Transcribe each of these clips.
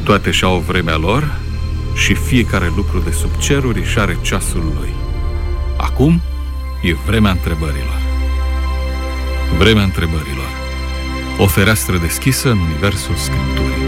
Toate și-au vremea lor și fiecare lucru de sub ceruri își are ceasul lui. Acum e vremea întrebărilor. Vremea întrebărilor. O fereastră deschisă în universul Scripturii.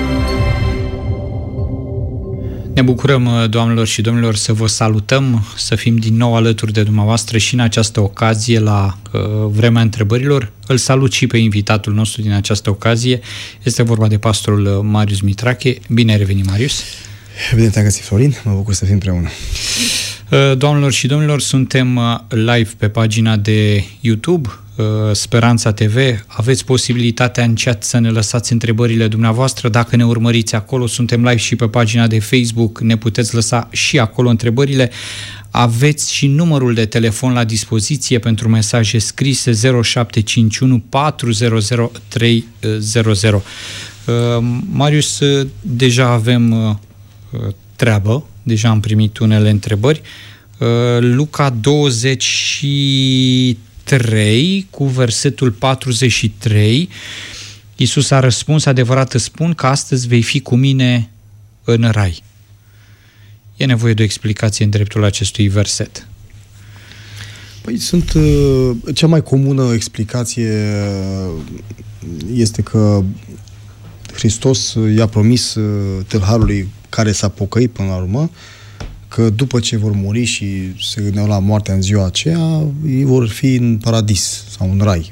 Ne bucurăm, doamnelor și domnilor, să vă salutăm, să fim din nou alături de dumneavoastră și în această ocazie la Vremea întrebărilor. Îl salut și pe invitatul nostru din această ocazie. Este vorba de pastorul Marius Mitrache. Bine ai revenit, Marius! Bine te-am găsit, Florin. Mă bucur să fim împreună. Doamnelor și domnilor, suntem live pe pagina de YouTube Speranța TV. Aveți posibilitatea în chat să ne lăsați întrebările dumneavoastră. Dacă ne urmăriți acolo, suntem live și pe pagina de Facebook. Ne puteți lăsa și acolo întrebările. Aveți și numărul de telefon la dispoziție pentru mesaje scrise 0751 400 300. Marius, deja avem treabă, deja am primit unele întrebări. Luca 23 cu versetul 43, Iisus a răspuns: adevărat îți spun că astăzi vei fi cu mine în rai. E nevoie de o explicație în dreptul acestui verset. Păi cea mai comună explicație este că Hristos i-a promis tâlharului care s-a pocăit până la urmă că după ce vor muri și se gândeau la moartea în ziua aceea, ei vor fi în paradis sau în rai.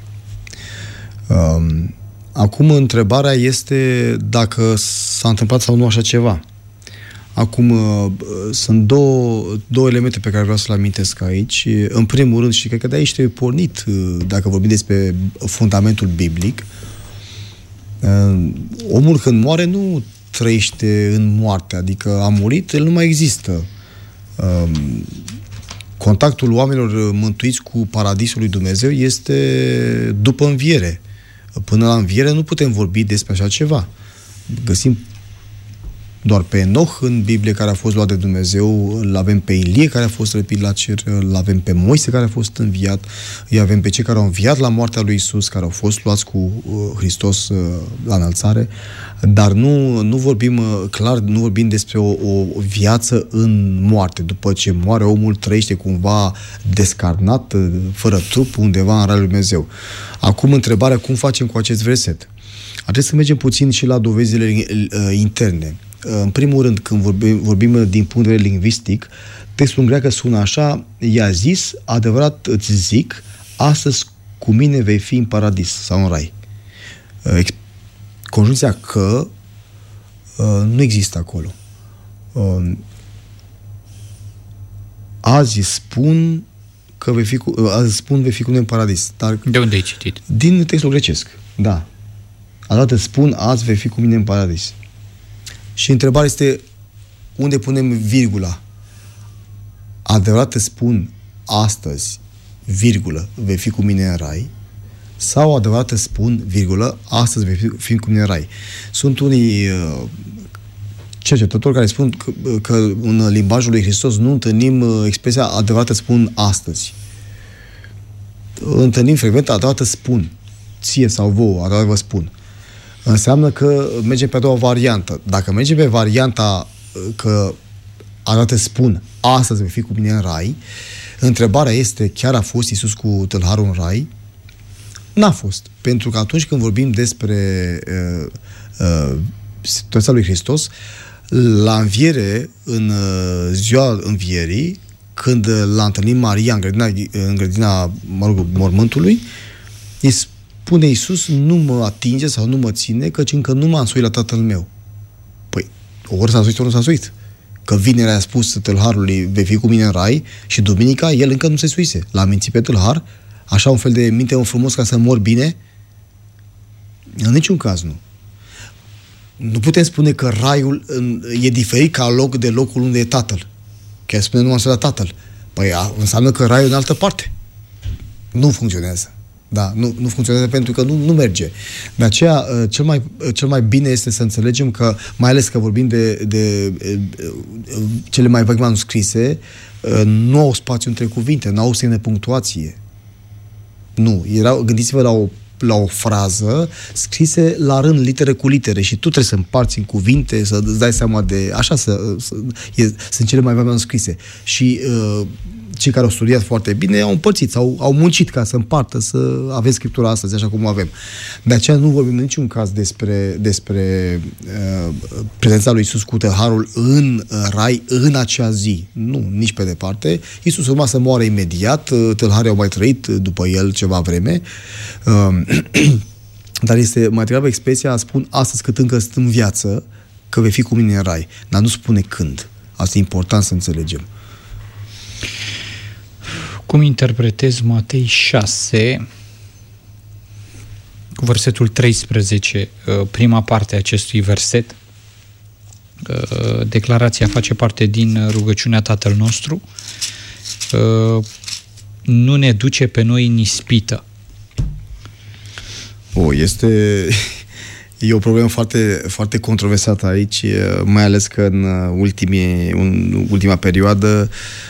Acum întrebarea este dacă s-a întâmplat sau nu așa ceva. Acum sunt două elemente pe care vreau să le amintesc aici. În primul rând, și cred că de aici trebuie pornit, dacă vorbim despre fundamentul biblic, omul când moare nu trăiește în moarte, adică a murit, el nu mai există. Contactul oamenilor mântuiți cu paradisul lui Dumnezeu este după înviere. Până la înviere nu putem vorbi despre așa ceva. Găsim doar pe Enoch în Biblie, care a fost luat de Dumnezeu, îl avem pe Ilie care a fost răpit la cer, îl avem pe Moise care a fost înviat, îi avem pe cei care au înviat la moartea lui Iisus, care au fost luați cu Hristos la înălțare, dar nu vorbim clar, nu vorbim despre o viață în moarte. După ce moare, omul trăiește cumva descarnat, fără trup, undeva în Raiul lui Dumnezeu. Acum întrebarea, cum facem cu acest verset? Trebuie să mergem puțin și la dovezile interne. În primul rând, când vorbim din punct de vedere lingvistic, textul în greacă sună așa: i-a zis, adevărat îți zic, astăzi cu mine vei fi în paradis sau în rai. Conjuncția că nu există acolo. Azi spun că vei fi cu mine în paradis. Dar de unde ai citit? Din textul grecesc, da. Adată spun, azi vei fi cu mine în paradis. Și întrebarea este, unde punem virgula? Adevărat îți spun, astăzi, virgulă, vei fi cu mine în rai? Sau adevărat îți spun, virgulă, astăzi vei fi cu mine în rai? Sunt unii cercetători care spun că în limbajul lui Hristos nu întâlnim expresia adevărat îți spun astăzi. Întâlnim frecvent adevărat îți spun, ție sau vouă, adevărat vă spun. Înseamnă că mergem pe a doua variantă. Dacă mergem pe varianta că arată spun, astăzi vei fi cu mine în rai, întrebarea este, chiar a fost Iisus cu tâlharul în rai? N-a fost. Pentru că atunci când vorbim despre situația lui Hristos, la înviere, în ziua învierii, când l-a întâlnit Maria în grădina mormântului, spune Iisus, nu mă atinge sau nu mă ține, căci încă nu m-am însuit la Tatăl meu. Păi, ori s-a însuit, ori nu s-a însuit. Că vinerea a spus tâlharului, vei fi cu mine în rai, și duminica el încă nu se suise. L-a mințit pe tâlhar, așa un fel de minte frumos ca să mor bine? În niciun caz nu. Nu putem spune că raiul e diferit ca loc de locul unde e Tatăl. Chiar spune, nu m-am însuit la Tatăl. Păi înseamnă că raiul e în altă parte. Nu funcționează. Da, nu funcționează pentru că nu merge. De aceea, cel mai bine este să înțelegem că, mai ales că vorbim de cele mai vechi manuscrise, nu au spațiu între cuvinte, nu au semne punctuație. Nu. Gândiți-vă la o la o frază scrise la rând, litere cu litere, și tu trebuie să împarți în cuvinte, să îți dai seama de... Așa sunt cele mai vechi scrise. Și cei care au studiat foarte bine au împărțit, au muncit ca să împartă, să avem scriptura astăzi, așa cum o avem. De aceea nu vorbim în niciun caz despre prezența lui Iisus cu tâlharul în rai în acea zi. Nu, nici pe departe. Iisus urma să moară imediat, tâlharii au mai trăit după el ceva vreme, dar este mai degrabă expresia, spun astăzi cât încă sunt în viață, că vei fi cu mine în rai. Dar nu spune când. Asta e important să înțelegem. Cum interpretezi Matei 6, cu versetul 13, prima parte a acestui verset? Declarația face parte din rugăciunea Tatăl nostru. Nu ne duce pe noi în ispită. E o problemă foarte, foarte controversată aici, mai ales că în ultima perioadă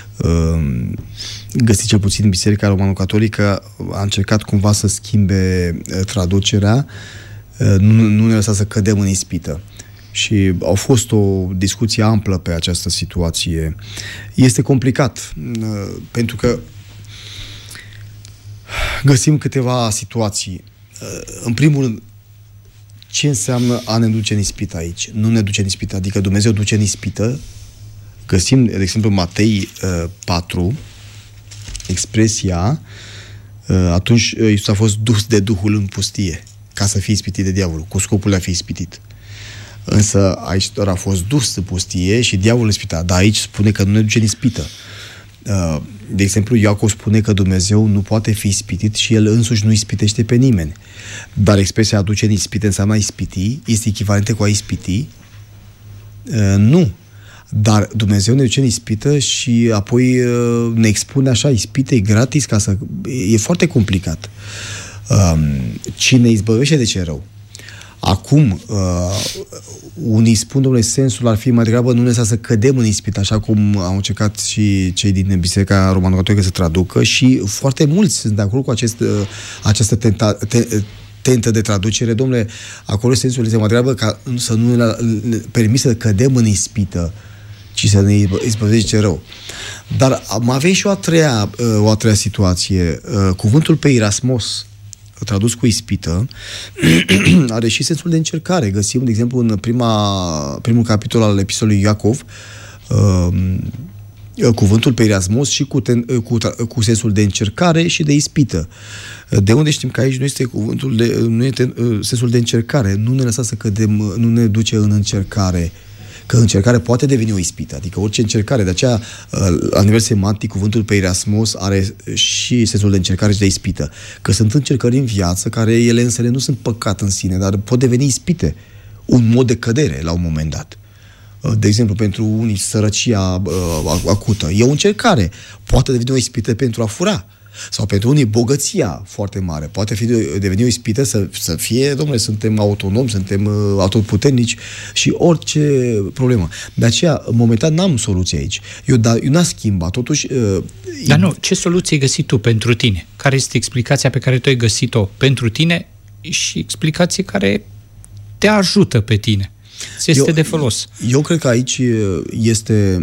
găsiți cel puțin Biserica Romano-Catolică a încercat cumva să schimbe traducerea, nu ne lăsa să cădem în ispită. Și au fost o discuție amplă pe această situație. Este complicat, pentru că găsim câteva situații. În primul rând, ce înseamnă a ne duce în ispită aici? Nu ne duce în ispită, adică Dumnezeu duce în ispită. Găsim, de exemplu, Matei 4, expresia, atunci Iisus a fost dus de Duhul în pustie, ca să fie ispitit de diavolul, cu scopul de a fi ispitit. Însă aici doar a fost dus în pustie și diavolul ispita. Dar aici spune că nu ne duce în ispită. De exemplu, Iacov spune că Dumnezeu nu poate fi ispitit și El însuși nu ispitește pe nimeni. Dar expresia aduce în ispite înseamnă a ispiti, este echivalentă cu a ispiti? Nu. Dar Dumnezeu ne duce în ispită și apoi ne expune așa ispitei gratis, e foarte complicat. Cine izbăvește de ce rău? Acum, unii spun, domnule, sensul ar fi mai degrabă nu ne lăsa să cădem în ispită, așa cum au încercat și cei din Biserica Romano-Catolică să traducă, și foarte mulți sunt de acord cu această tentă de traducere. Domnule, acolo sensul este mai degrabă ca să nu ne permis să cădem în ispită, ci să ne izbăvește rău. Dar mai avem și o a treia situație. Cuvântul peirasmos, tradus cu ispită, are și sensul de încercare. Găsim, de exemplu, în primul capitol al epistolei Iacov, cuvântul peirasmos și cu sensul de încercare și de ispită. De unde știm că aici nu este sensul de încercare? Nu ne lăsa să cădem, nu ne duce în încercare. Că încercare poate deveni o ispită, adică orice încercare. De aceea, la nivel semantic, cuvântul peirasmos are și sensul de încercare și de ispită. Că sunt încercări în viață care ele însele nu sunt păcat în sine, dar pot deveni ispite, un mod de cădere la un moment dat. De exemplu, pentru unii sărăcia acută e o încercare, poate deveni o ispită pentru a fura. Sau pentru unii bogăția foarte mare. Poate deveni o ispită să fie, domnule, suntem autonomi, suntem autoputernici și orice problemă. De aceea, momentan, n-am soluție aici. Eu n-am schimbat, totuși... Dar nu, ce soluție ai găsit tu pentru tine? Care este explicația pe care tu ai găsit-o pentru tine și explicație care te ajută pe tine? Este de folos. Eu cred că aici este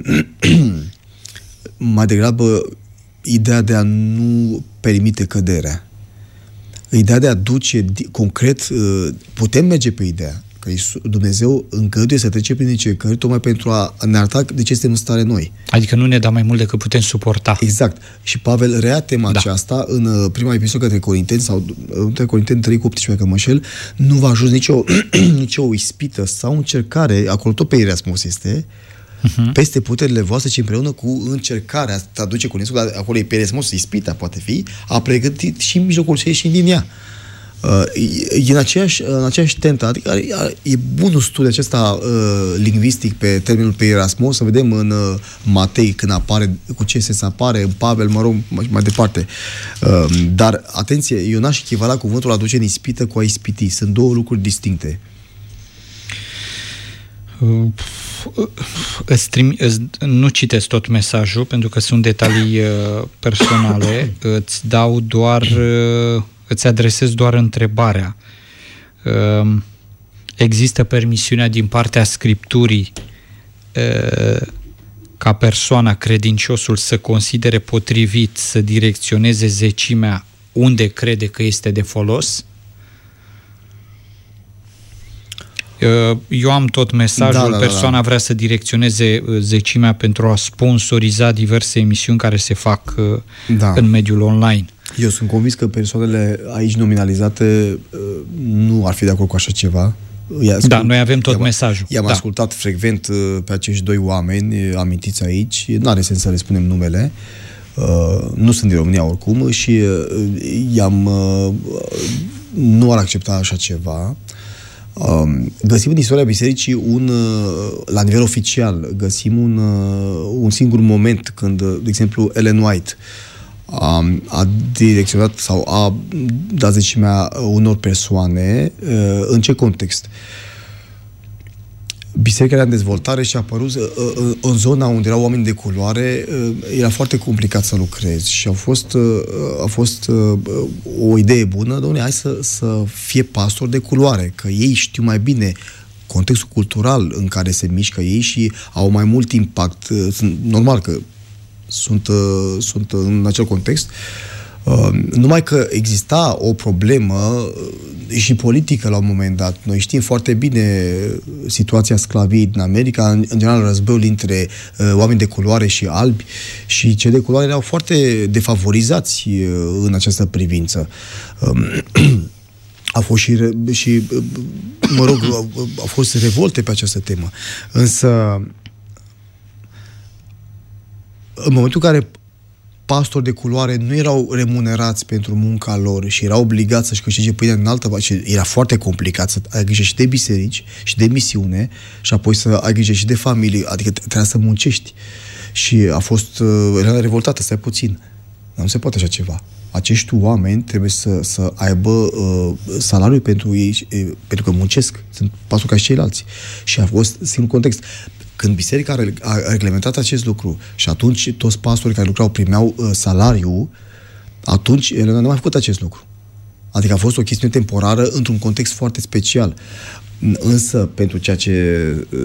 mai degrabă ideea de a nu permite căderea. Ideea de a duce concret, putem merge pe ideea că Dumnezeu îngăduie să trece prin încercări tocmai pentru a ne arăta de ce suntem în stare noi. Adică nu ne dă mai mult decât putem suporta. Exact. Și Pavel rea tema aceasta în prima epistolă către Corinteni, sau între Corinteni 3 cu 18, că mă înșel, nu va ajuns nicio ispită sau încercare, acolo tot pe Erasmus este, peste puterile voastre, ci împreună cu încercarea, traduce cu Nescu, acolo e peresmos, ispita poate fi, a pregătit și în mijlocul și ieși din ea. E în aceeași tentă, adică e bunul studiu acesta lingvistic pe termenul peirasmos, să vedem în Matei când apare, cu ce sens apare, în Pavel, mă rog, mai departe. Dar, atenție, eu n-aș echivala cuvântul a duce în ispită cu a ispiti. Sunt două lucruri distincte. Nu citesc tot mesajul pentru că sunt detalii personale, îți îți adresez doar întrebarea. Există permisiunea din partea Scripturii ca persoana, credinciosul, să considere potrivit să direcționeze zecimea unde crede că este de folos? Eu am tot mesajul, persoana vrea să direcționeze zecimea pentru a sponsoriza diverse emisiuni care se fac în mediul online. Eu sunt convins că persoanele aici nominalizate nu ar fi de acord cu așa ceva. Noi avem tot mesajul. I-am ascultat frecvent pe acești doi oameni amintiți aici, n-are sens să le spunem numele, nu sunt din România oricum și nu ar accepta așa ceva. Găsim în istoria bisericii la nivel oficial, găsim un singur moment când, de exemplu, Ellen White a direcționat sau a dat zecimea unor persoane. În ce context? Biserica era în dezvoltare și a apărut în zona unde erau oameni de culoare, era foarte complicat să lucrezi și a fost o idee bună, dom'le, hai să fie pastori de culoare, că ei știu mai bine contextul cultural în care se mișcă ei și au mai mult impact. Normal că sunt în acel context. Numai că exista o problemă și politică la un moment dat. Noi știm foarte bine situația sclaviei din America, în general războiul între oameni de culoare și albi, și cei de culoare erau foarte defavorizați în această privință. A fost au fost revolte pe această temă. Însă în momentul în care pastori de culoare nu erau remunerați pentru munca lor și erau obligați să-și câștige pâinea în altă parte, era foarte complicat să ai grijă și de biserici și de misiune și apoi să ai grijă și de familie, adică trebuia să muncești. Și era revoltată, stai puțin. Nu se poate așa ceva. Acești oameni trebuie să aibă salariul pentru ei, pentru că muncesc, sunt pastori ca și ceilalți. Și a fost în context. Când biserica a reglementat acest lucru și atunci toți pastorii care lucrau primeau salariu, atunci el nu a mai făcut acest lucru. Adică a fost o chestiune temporară într-un context foarte special. Însă, pentru ceea ce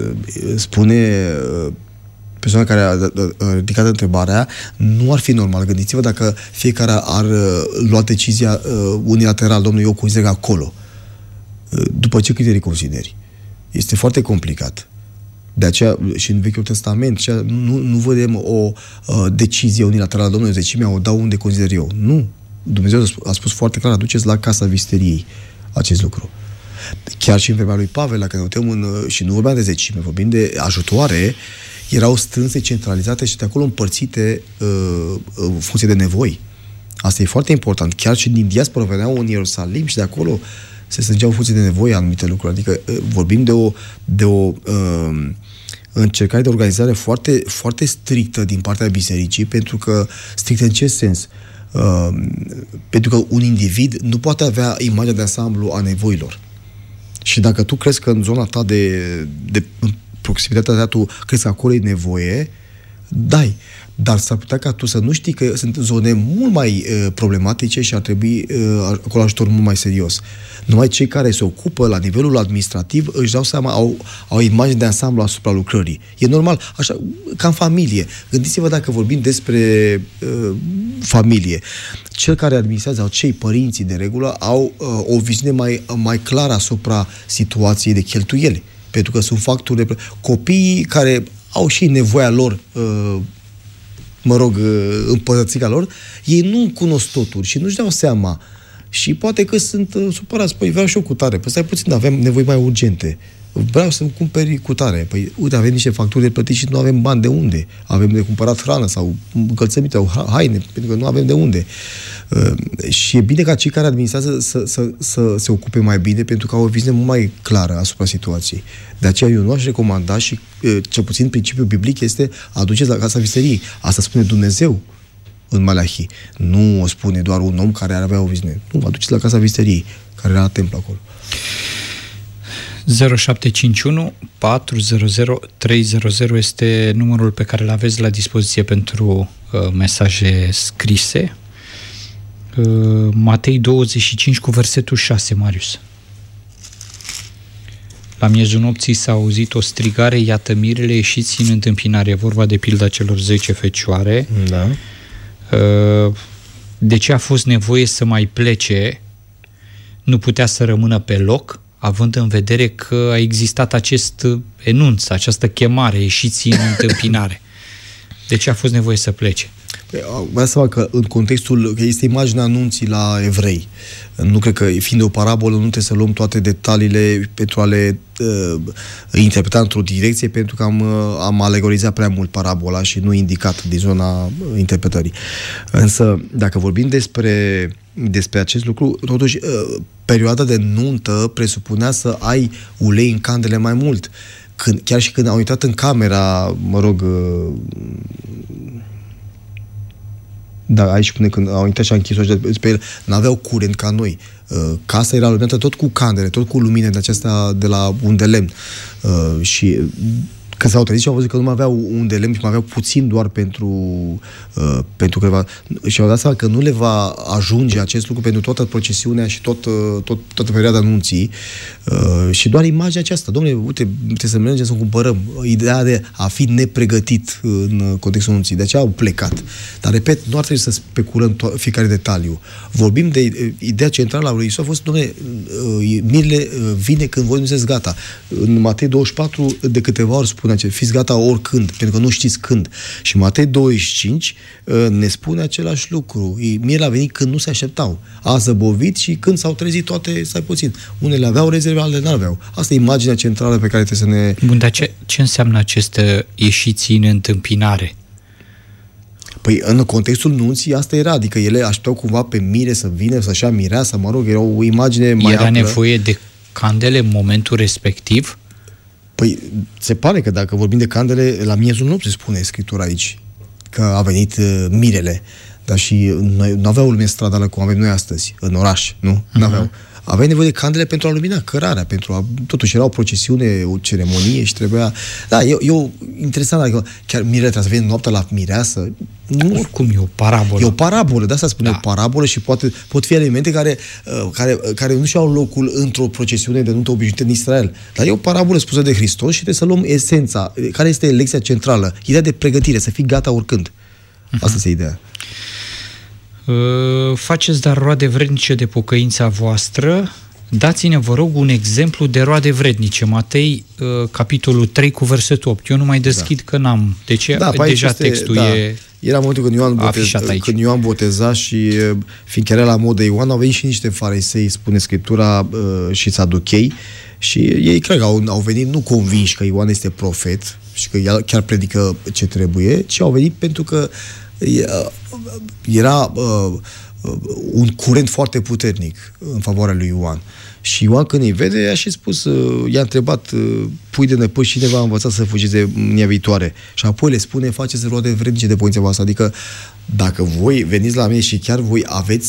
spune persoana care a ridicat întrebarea, nu ar fi normal. Gândiți-vă dacă fiecare ar lua decizia unilateral, domnule, eu consider acolo. După ce criterii consideri? Este foarte complicat. De aceea, și în Vechiul Testament, nu vedem o decizie unilaterală, domnule, zecimea o dau unde consider eu. Nu. Dumnezeu a spus foarte clar, aduceți la casa visteriei acest lucru. Chiar și în vremea lui Pavel, dacă ne uităm și nu vorbeam de zecime, vorbim de ajutoare, erau strânse, centralizate și de acolo împărțite în funcție de nevoi. Asta e foarte important. Chiar și din diaspora veneau în Ierusalim și de acolo se strângeau în funcție de nevoie anumite lucruri. Adică vorbim de o încercare de organizare foarte, foarte strictă din partea bisericii, pentru că, strictă în ce sens? Pentru că un individ nu poate avea imaginea de ansamblu a nevoilor. Și dacă tu crezi că în zona ta de proximitatea ta, tu crezi că acolo e nevoie, dai. Dar s-ar putea ca tu să nu știi că sunt zone mult mai problematice și ar trebui acolo ajutor mult mai serios. Numai cei care se ocupă la nivelul administrativ își dau seama, au imagine de ansamblu asupra lucrării. E normal, așa, ca în familie. Gândiți-vă dacă vorbim despre familie. Cel care administrează, sau cei părinții de regulă, au o viziune mai clară asupra situației de cheltuieli. Pentru că sunt facturi de... Copiii care au și nevoia lor împărățica lor, ei nu cunosc totul și nu-și dau seama. Și poate că sunt supărați, păi vreau și eu cu tare, păi stai puțin, avem nevoi mai urgente. Vreau să-mi cumperi cu tare. Păi uite, avem niște facturi de plătit și nu avem bani de unde. Avem de cumpărat hrană sau încălțăminte sau haine, pentru că nu avem de unde. Și e bine ca cei care administrează să se ocupe mai bine, pentru că au o viziune mult mai clară asupra situației. De aceea eu nu aș recomanda și cel puțin principiul biblic este aduceți la casa visteriei. Asta spune Dumnezeu în Malachi. Nu o spune doar un om care ar avea o viziune. Nu, aduceți la casa visteriei, care era la templu acolo. 0751 400 300 este numărul pe care îl aveți la dispoziție pentru mesaje scrise. Matei 25 cu versetul 6, Marius. La miezul nopții s-a auzit o strigare, iată mirele, ieșiți în întâmpinare. Vorba de pilda celor 10 fecioare. Da. De ce a fost nevoie să mai plece? Nu putea să rămână pe loc, având în vedere că a existat acest enunț, această chemare, ieșiți în întâmpinare. De ce a fost nevoie să plece? Vreau să fac că în contextul, că este imaginea anunții la evrei. Nu cred că, fiind o parabolă, nu trebuie să luăm toate detaliile pentru a le interpreta într-o direcție, pentru că am alegorizat prea mult parabola și nu indicat din zona interpretării. Însă, dacă vorbim despre acest lucru, totuși, perioada de nuntă presupunea să ai ulei în candele mai mult. Chiar și când au intrat în camera, da, aici spune când au intrat și a închis-o pe el, n-aveau curent ca noi. Casa era luminată tot cu candele, tot cu lumine de acestea de la un de lemn. Și când s-au trezit și au văzut că nu mai aveau un de lemn, ci mai aveau puțin doar pentru câteva... Și au dat seama că nu le va ajunge acest lucru pentru toată procesiunea și toată perioada anunții. Și doar imaginea aceasta. Dom'le, uite, trebuie să mergem să cumpărăm. Ideea de a fi nepregătit în contextul anunții. De aceea au plecat. Dar, repet, nu ar trebui să speculăm fiecare detaliu. Vorbim de ideea centrală a lui Iisus a fost, dom'le, mirele vine când voi nu sunteți gata. În Matei 24, de câteva ori spune fiți gata oricând, pentru că nu știți când. Și Matei 25 ne spune același lucru. Mirele a venit când nu se așteptau. A zăbovit și când s-au trezit toate, stai puțin. Unele aveau rezerve, altele n-aveau. Asta e imaginea centrală pe care trebuie să ne... Bun, dar ce înseamnă aceste ieșiți în întâmpinare? Păi, în contextul nunții, asta era. Adică ele așteptau cumva pe mire să vină, să-și ia mireasa, mă rog, era o imagine mai Era nevoie de candele în momentul respectiv? Păi, se pare că dacă vorbim de candele, la miezul nopții spune Scriptura aici, că a venit mirele. Dar și nu aveau lume stradală cum avem noi astăzi, în oraș, nu? N-aveau. Aveai nevoie de candele pentru a lumina cărarea, totuși era o procesiune, o ceremonie și trebuia... Da, eu interesant, adică chiar mirele trebuie să vină noaptea la mireasă. Nu, oricum e o parabolă. E o parabolă, de asta spune, o parabolă și pot fi elemente care nu și-au locul într-o procesiune de nuntă obișnuită în Israel. Dar e o parabolă spusă de Hristos și trebuie să luăm esența, care este lecția centrală, ideea de pregătire, să fii gata oricând. Asta este ideea. Faceți dar roade vrednice de pocăința voastră. Dați-ne, vă rog, un exemplu de roade vrednice. Matei, capitolul 3 cu versetul 8. Eu nu mai deschid că n-am. Deci deja textul e... Era momentul când Ioan boteza și fiindcă era la modă Ioan, au venit și niște farisei, spune Scriptura, și saduchei, și ei cred că au venit nu convinși că Ioan este profet și că el chiar predică ce trebuie, ci au venit pentru că era un curent foarte puternic în favoarea lui Ioan. Și Ioan, când îi vede, i-a și spus, i-a întrebat, pui de năpăși, cine v-a învățat să fugiți de mânia viitoare? Și apoi le spune, faceți roade vrednice de pocăința voastră. Adică, dacă voi veniți la mine și chiar voi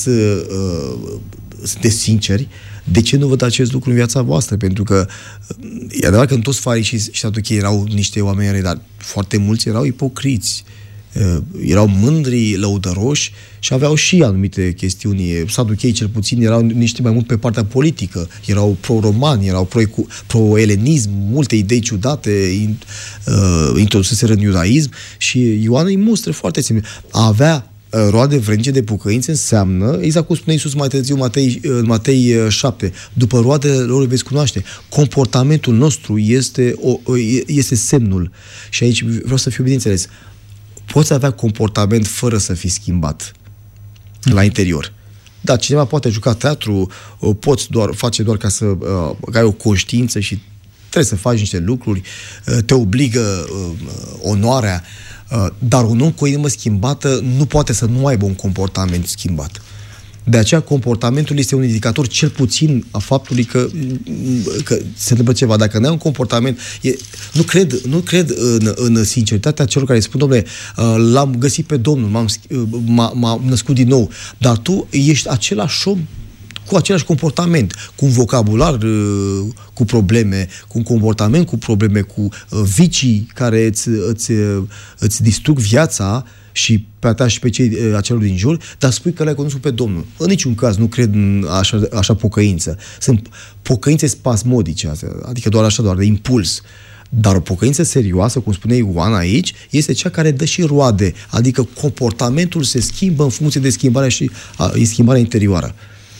sunteți sinceri, de ce nu văd acest lucru în viața voastră? Pentru că e adevărat că în toți farisii și saduchei erau niște oameni răi, dar foarte mulți erau ipocriți. Erau mândri, lăudăroși și aveau și anumite chestiuni. Saduchei, cel puțin, erau niște mai mult pe partea politică. Erau pro-romani, erau pro-elenism, multe idei ciudate introduseseră în iudaism și Ioan îi mustră foarte simplu. A avea roade vrednice de pocăință înseamnă, exact cum spune Iisus mai târziu în Matei 7, după roadele lor veți cunoaște. Comportamentul nostru este semnul. Și aici vreau să fiu bine înțeles. Poți avea comportament fără să fii schimbat la interior. Da, cineva poate juca teatru, poți face doar ca să ai o conștiință și trebuie să faci niște lucruri, te obligă onoarea, dar un om cu o inimă schimbată nu poate să nu aibă un comportament schimbat. De aceea comportamentul este un indicator cel puțin a faptului că se întâmplă ceva. Dacă nu ai un comportament... Nu cred în sinceritatea celor care spun, dom'le, l-am găsit pe Domnul, m-am născut din nou, dar tu ești același om cu același comportament, cu un vocabular cu probleme, cu un comportament cu probleme, cu vicii care îți distrug viața și pe a ta și pe cei acelor din jur, dar spui că l-ai cunoscut pe Domnul. În niciun caz nu cred în așa pocăință. Sunt pocăințe spasmodice, adică doar de impuls. Dar o pocăință serioasă, cum spune Ioan aici, este cea care dă și roade, adică comportamentul se schimbă în funcție de schimbarea interioară.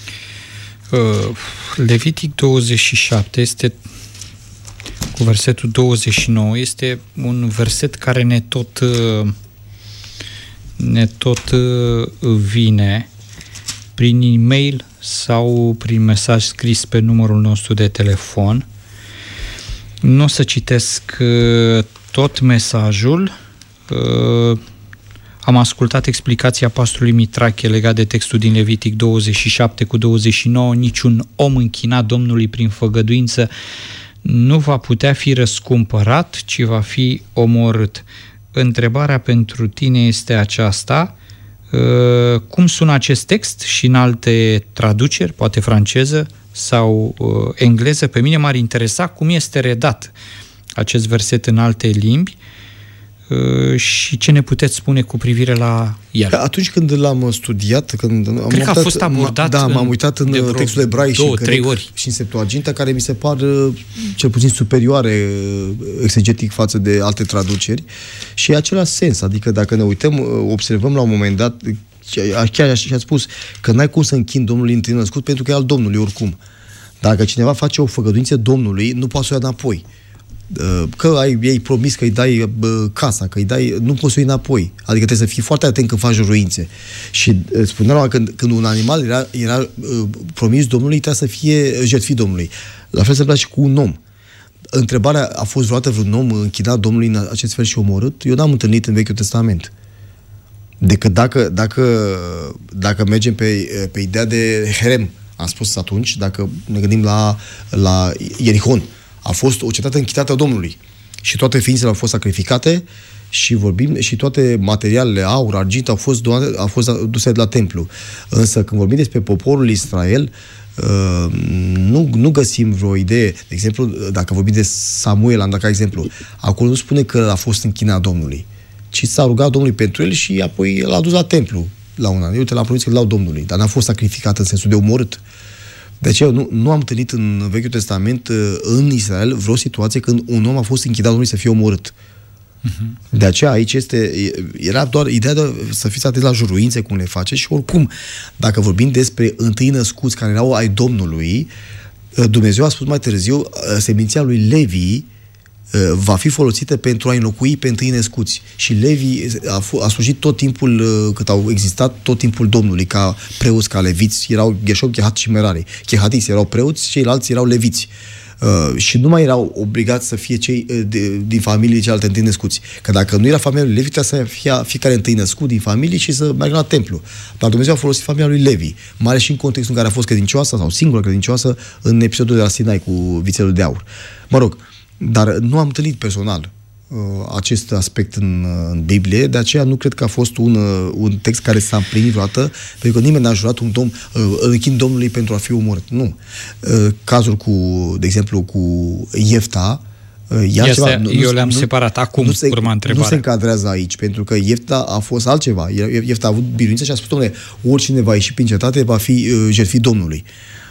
Levitic 27 este cu versetul 29, este un verset care ne tot vine prin e-mail sau prin mesaj scris pe numărul nostru de telefon. Nu o să citesc tot mesajul. Am ascultat explicația pastorului Mitrache legat de textul din Levitic 27 cu 29. Niciun om închinat Domnului prin făgăduință nu va putea fi răscumpărat, ci va fi omorât. Întrebarea pentru tine este aceasta: cum sună acest text și în alte traduceri, poate franceză sau engleză? Pe mine m-ar interesa cum este redat acest verset în alte limbi și ce ne puteți spune cu privire la el. Atunci când l-am studiat, cred că a fost abordat m-am uitat în textul ebraic și în Septuaginta, care mi se par cel puțin superioare exegetic față de alte traduceri, și e același sens. Adică dacă ne uităm, observăm la un moment dat, chiar așa a spus, că n-ai cum să închini Domnului întâi născut, pentru că e al Domnului oricum. Dacă cineva face o făgăduință Domnului, nu poate să o ia înapoi. Că ai promis că îi dai casa, că îi dai, nu poți să o iei înapoi. Adică trebuie să fii foarte atent când faci juruințe. Și spuneam că când un animal era promis Domnului, trebuia să fie jertfit Domnului. La fel se întâmplă și cu un om. Întrebarea: a fost vreodată vreun om închinat Domnului în acest fel și omorât? Eu n-am întâlnit în Vechiul Testament. Decât dacă mergem pe ideea de Herem, am spus atunci, dacă ne gândim la Ierihon, a fost o cetate închinată Domnului și toate ființele au fost sacrificate și toate materialele, aur, argint, au fost duse de la templu. Însă când vorbim despre poporul Israel, nu găsim vreo idee. De exemplu, dacă vorbim de Samuel, am dat ca exemplu, acolo nu spune că a fost închinat Domnului, ci s-a rugat Domnului pentru el și apoi l-a dus la templu la un an. Uite, l-am promis că l-au Domnului, dar n-a fost sacrificat în sensul de omorât. De aceea nu am întâlnit în Vechiul Testament, în Israel, vreo situație când un om a fost închinat Domnului să fie omorât. De aceea aici era doar ideea de să fiți atenți la juruințe, cum le face, și oricum, dacă vorbim despre întâi născuți care erau ai Domnului, Dumnezeu a spus mai târziu, seminția lui Levi va fi folosită pentru a înlocui pe întâi născuți. Și Levi a slujit tot timpul, cât au existat, tot timpul Domnului, ca preoți, ca leviți. Erau Gheșob, Chehat și Merari. Chehatiți erau preoți, ceilalți erau leviți. Și nu mai erau obligați să fie cei din familiile celelalte întâi născuți. Că dacă nu era familia lui Levi, trebuia să fie fiecare întâi născut din familie și să meargă la templu. Dar Dumnezeu a folosit familia lui Levi, mai ales și în contextul în care a fost credincioasă sau singură credincioasă în episodul de la Sinai cu vițelul de aur. Mă rog, dar nu am întâlnit personal acest aspect în Biblie, de aceea nu cred că a fost un text care s-a împlinit vreodată, pentru că nimeni n-a jurat un domn, îl închin Domnului pentru a fi omorât. Nu. Cazul de exemplu, cu Iefta, eu le-am separat. Acum urma întrebarea. Nu se încadrează aici, pentru că Iefta a fost altceva. Iefta a avut biruință și a spus: dom'le, oricine va ieși prin cetate va fi jertfit Domnului.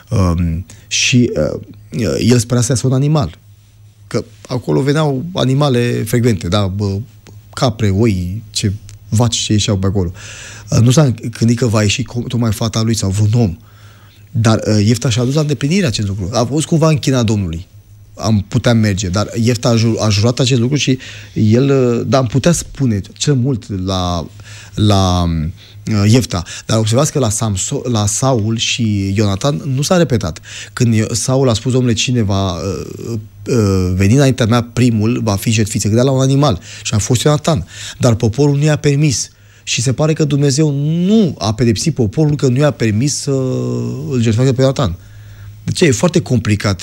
Și el spera să iasă un animal. Că acolo veneau animale frecvente, da, capre, oi, vaci ce ieșeau pe acolo. Nu s-a gândit că va ieși tocmai fata lui sau vreun om. Dar Iefta și-a dus la îndeplinire acest lucru. A fost cumva închinat Domnului. Am putea merge, dar Iefta a jurat acest lucru și el, dar am putea spune cel mult la Iefta. Dar observați că la Saul și Ionatan nu s-a repetat. Când Saul a spus: domnule, cine va veni înaintea mea primul, va fi jertfit. Se gândea la un animal și a fost Ionatan. Dar poporul nu i-a permis. Și se pare că Dumnezeu nu a pedepsit poporul că nu i-a permis să îl jertfească pe Ionatan. Deci e foarte complicat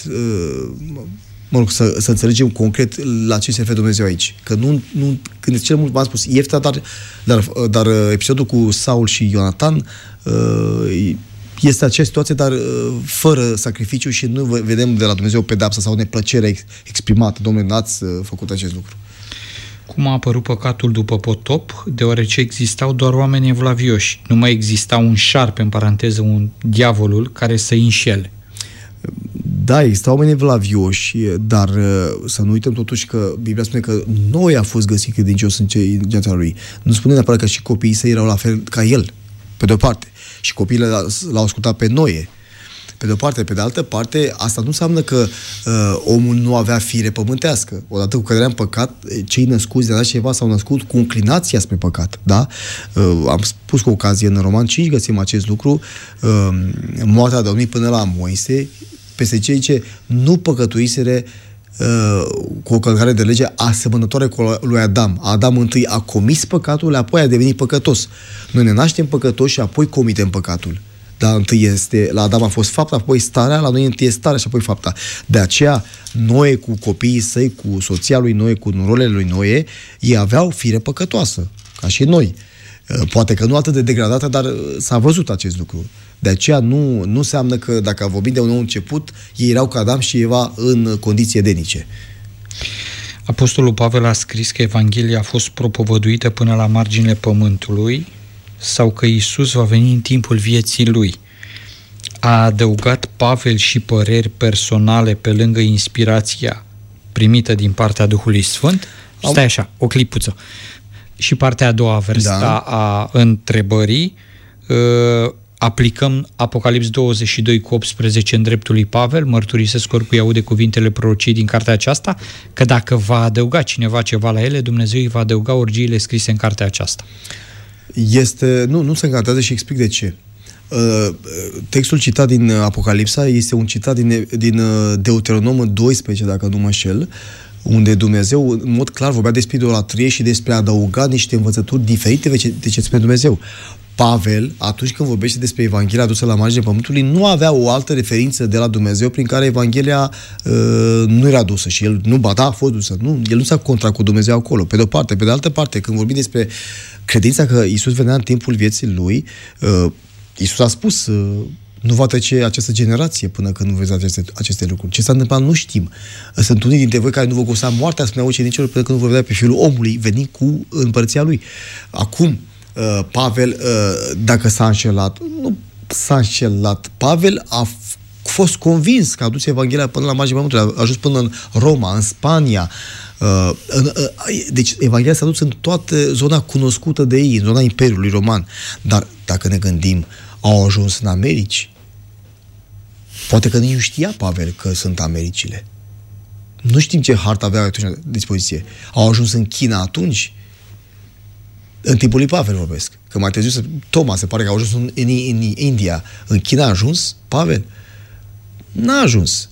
mă rog, să înțelegem concret la ce se referă Dumnezeu aici. Că când cel mult v-am spus Iefta, dar episodul cu Saul și Ionatan Este acea situație, dar fără sacrificiu și nu vedem de la Dumnezeu pedeapsa sau neplăcerea exprimată. Domnule, n-ați făcut acest lucru. Cum a apărut păcatul după potop? Deoarece existau doar oameni evlavioși. Nu mai exista un șarpe, în paranteză, un diavolul, care să-i înșele. Da, existau oameni evlavioși, dar să nu uităm totuși că Biblia spune că Noe a fost găsit credincios în generația lui. Nu spune neapărat că și copiii săi erau la fel ca el, pe de-o parte. Și copiii l-au ascultat pe Noe. Pe de o parte, pe de altă parte, asta nu înseamnă că omul nu avea fire pământească. Odată cu căderea în păcat, cei născuți de la ceva s-au născut cu inclinația spre păcat. Da? Am spus cu ocazie, în Roman 5 găsim acest lucru, moartea a domnit până la Moise, peste cei ce nu păcătuiseră cu o călcare de lege asemănătoare cu lui Adam. Adam întâi a comis păcatul, apoi a devenit păcătos. Noi ne naștem păcătoși și apoi comitem păcatul. Dar întâi la Adam a fost fapta, apoi starea, la noi întâi e starea și apoi fapta. De aceea, Noe cu copiii săi, cu soția lui Noe, cu norolele lui Noe, ei aveau fire păcătoasă, ca și noi. Poate că nu atât de degradată, dar s-a văzut acest lucru. De aceea nu înseamnă că dacă vorbim de un nou început, ei erau ca Adam și Eva în condiții edenice. Apostolul Pavel a scris că Evanghelia a fost propovăduită până la marginile pământului sau că Iisus va veni în timpul vieții lui. A adăugat Pavel și păreri personale pe lângă inspirația primită din partea Duhului Sfânt? Stai așa, o clipuță. Și partea a doua, versta a întrebării, aplicăm Apocalips 22:18 în dreptul lui Pavel, mărturisesc oricui aude cuvintele prorociei din cartea aceasta, că dacă va adăuga cineva ceva la ele, Dumnezeu îi va adăuga orgiile scrise în cartea aceasta. Nu se încartează și explic de ce. Textul citat din Apocalipsa este un citat din Deuteronom 12, dacă nu mă înșel, unde Dumnezeu, în mod clar, vorbea despre idolatrie și despre a adăuga niște învățături diferite de ce spune Dumnezeu. Pavel, atunci când vorbește despre Evanghelia adusă la marginea pământului, nu avea o altă referință de la Dumnezeu prin care Evanghelia nu era dusă. Și el a fost dusă. Nu, el nu s-a contrat cu Dumnezeu acolo. Pe de-o parte. Pe de altă parte, când vorbim despre credința că Iisus venea în timpul vieții lui, Iisus a spus, nu va trece această generație până când nu vezi aceste lucruri. Ce s-a întâmplat nu știm. Sunt unii dintre voi care nu vă găsea moartea, spuneau ucenicilor, până când nu vă vedea pe Fiul omului venind cu împărăția lui. Acum, Pavel, dacă s-a înșelat, nu s-a înșelat. Pavel a fost convins că a dus Evanghelia până la marginea pământului, a ajuns până în Roma, în Spania. Deci Evanghelia s-a dus în toată zona cunoscută de ei, în zona Imperiului Roman. Dar dacă ne gândim, au ajuns în Americi. Poate că nici nu știa Pavel că sunt Americile. Nu știm ce hartă avea atunci la dispoziție. Au ajuns în China atunci. În timpul lui Pavel vorbesc. Că mai târziu Toma se pare că a ajuns în India. În China a ajuns Pavel? N-a ajuns.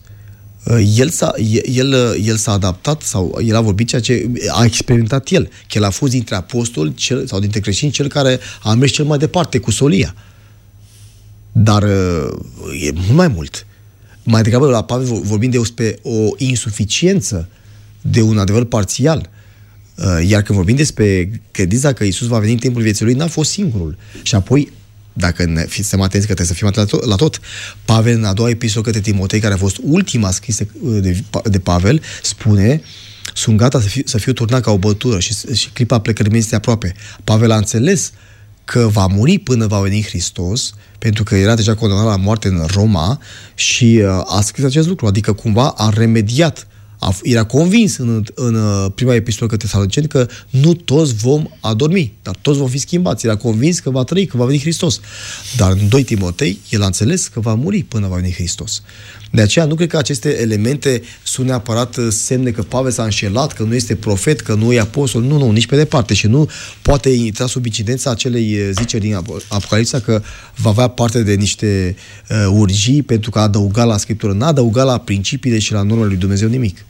El s-a adaptat sau el a vorbit ceea ce a experimentat el. Că el a fost dintre apostoli sau dintre creștini cel care a mers cel mai departe cu solia. Dar e mult mai mult. Mai degrabă la Pavel vorbim despre o insuficiență, de un adevăr parțial. Iar când vorbim despre credința că Iisus va veni în timpul vieții lui, n-a fost singurul. Și apoi, dacă suntem atenți că trebuie să fim atenți la tot, Pavel, în a doua epistolă către Timotei, care a fost ultima scrisă de Pavel, spune: sunt gata să fiu turnat ca o băutură și clipa plecării mele este aproape. Pavel a înțeles că va muri până va veni Hristos, pentru că era deja condamnat la moarte în Roma și a scris acest lucru, adică cumva a remediat. Era convins în prima epistolă către Tesaloniceni că nu toți vom adormi, dar toți vom fi schimbați. Era convins că va trăi, că va veni Hristos. Dar în 2 Timotei, el a înțeles că va muri până va veni Hristos. De aceea nu cred că aceste elemente sunt neapărat semne că Pavel s-a înșelat, că nu este profet, că nu e apostol. Nu, nici pe departe. Și nu poate intra sub incidența acelei ziceri din Apocalipsa că va avea parte de niște urgii pentru că a adăugat la Scriptură. N-a adăugat la principiile și la normele lui Dumnezeu nimic.